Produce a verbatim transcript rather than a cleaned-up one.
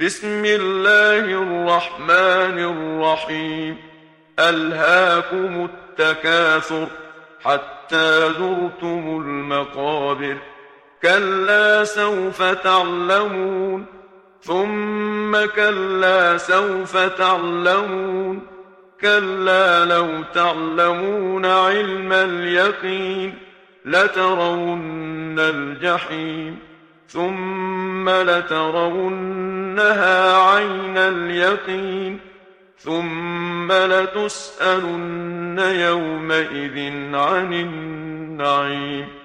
بسم الله الرحمن الرحيم. ألهاكم التكاثر حتى زرتم المقابر. كلا سوف تعلمون ثم كلا سوف تعلمون. كلا لو تعلمون علم اليقين لترون الجحيم ثم لترونها عين اليقين ثم لتسألن يومئذ عن النعيم.